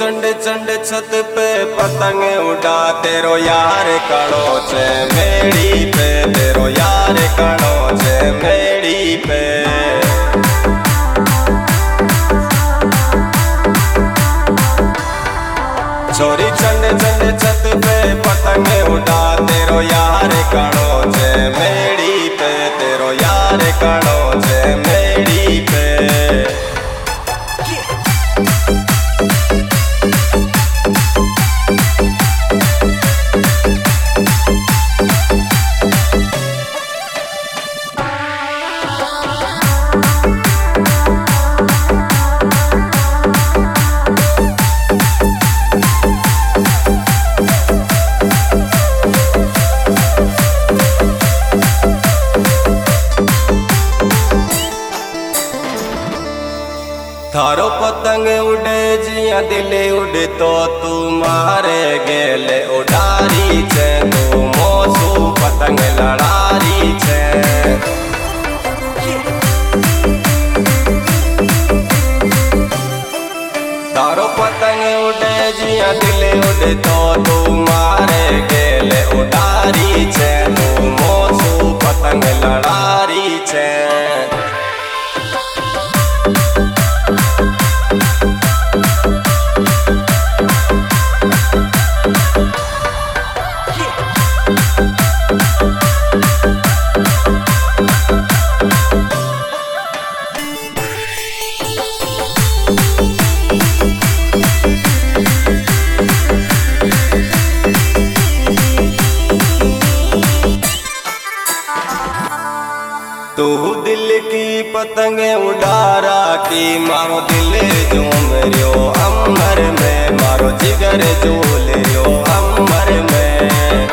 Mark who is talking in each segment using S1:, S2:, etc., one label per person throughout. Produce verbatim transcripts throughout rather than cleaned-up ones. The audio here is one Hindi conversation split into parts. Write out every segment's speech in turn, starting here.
S1: चंड चंड छत पे पतंग उड़ा तेरो यार कड़ो छे मेड़ी पे, तेरो यार कड़ो छे मेड़ी पे। छोरी चंड चंड छत पे पतंग उड़ा तेरो यार कड़ो छे मेड़ी पे, तेरो यार कड़ो छे मेड़ी पे। थारो पतंग उड़े जिया दिल उड़े तो तू मारे गेले उडारी छे, तू मोसू पतंग लड़ारी छे। थारो पतंग उड़े जिया दिल उड़े तो तू मारे गेले उडारी छे, तू मोसू पतंग लड़ारी छे। तू दिल की पतंग उड़ारा की मारो दिल झूम रियो अमर में, मारो जिगर झूल रियो अमर में।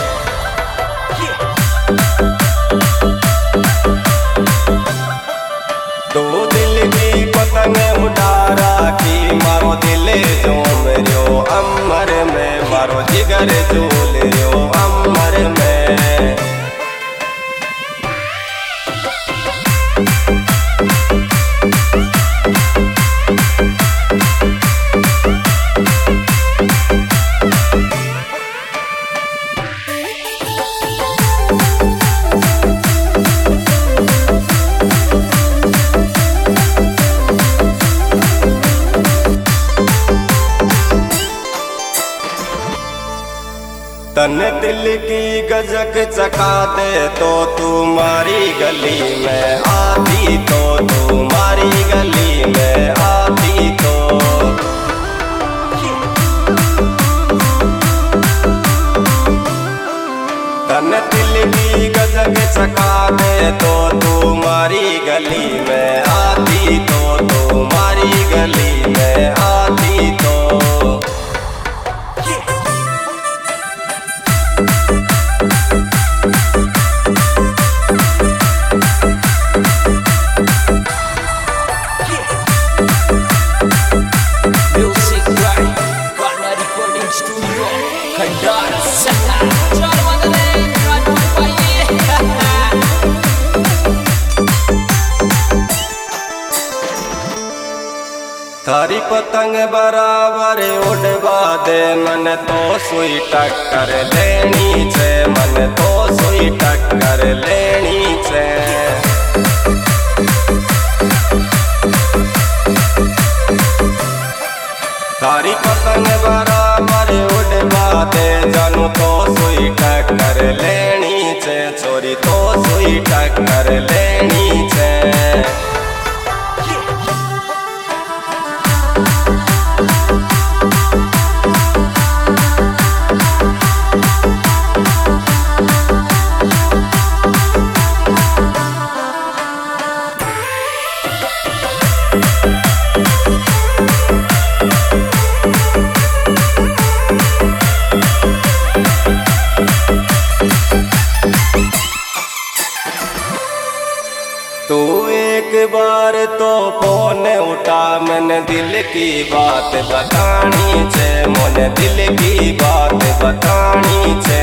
S1: तू दिल की पतंग उड़ारा की मारो दिल झूम रियो अमर में, मारो जिगर झूल रियो अमर में। तन दिल की गजक चका दे तो तुम्हारी गली में आती, तो तुम्हारी गली में आती तो। तन दिल की गजक चका दे तो तुम्हारी गली में आती, तो तुम्हारी गली में आती तो। थारी पतंग बराबर उड़वा दे मन तो सुई टक्कर लेनी छे, मन तो सुई टक्कर लेनी छे। थारी पतंग बराबर उड़वा दे जानू तो सुई टक्कर लेनी छे, छोरी तो सुई टक्कर लेनी छे। तू एक बार तो फोन उठा, मैंने दिल की बात बतानी छे, मोने दिल की बात बतानी छे।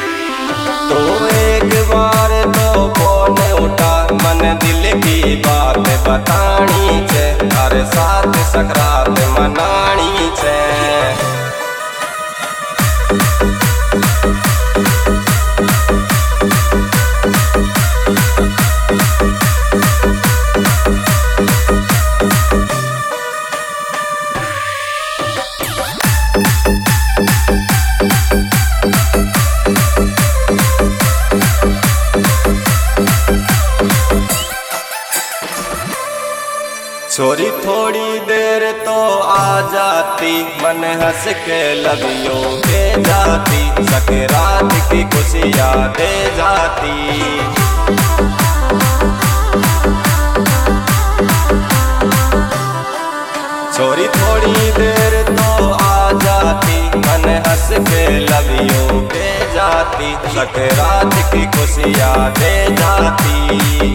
S1: तू एक बार तो फोन उठा, मन दिल की बात छोरी थोड़ी देर तो आ जाती, मन हंस के लवियों के जाती, सकरात की खुशियाँ दे जाती। छोरी थोड़ी देर तो आ जाती, मन हंस के लवियों के जाती, सकरात की खुशियाँ दे जाती।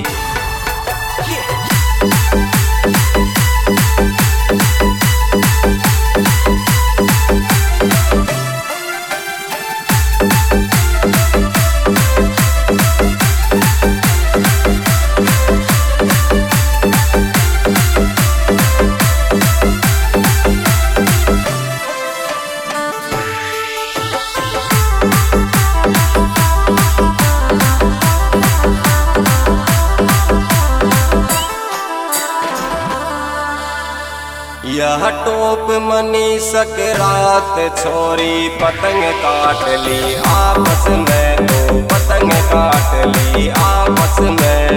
S1: यह टोप मनी सकरात, छोरी पतंग काट ली आपस में, दो पतंग काट ली आपस में।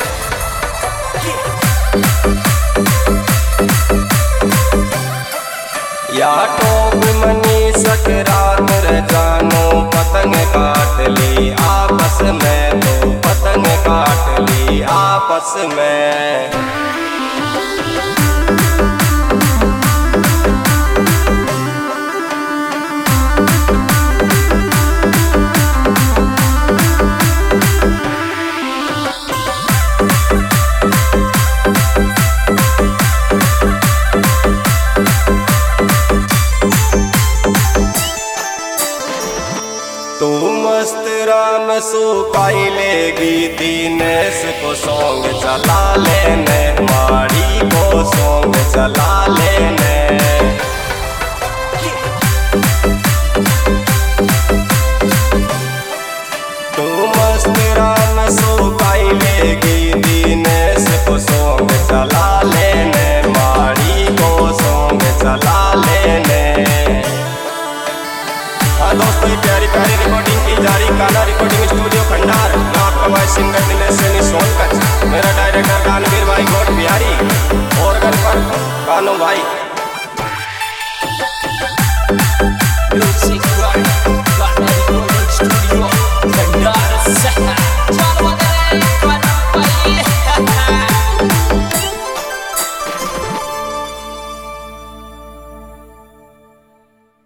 S1: यह टोप मनी सकरात रे जानो, पतंग काट ली आपस में, दो पतंग काट ली आपस में। तू मस्त राम सुकाई लेगी, दीनेश को सॉन्ग चला लेने, माड़ी को सॉन्ग चला लेने। तू मस्त राम सुकाई लेगी, दीनेश को सॉन्ग चला लेने, माड़ी को सॉन्ग चला लेने। दोस्तों ये प्यारी प्यारी रिकॉर्डिंग की जा रही कान्हा रिकॉर्डिंग स्टूडियो खंडार। मैं आपका वॉइस सिंगर दिनेश सैनी सोनकच, मेरा डायरेक्टर कानवीर भाई गोट बिहारी, ऑर्गन पर कानू भाई।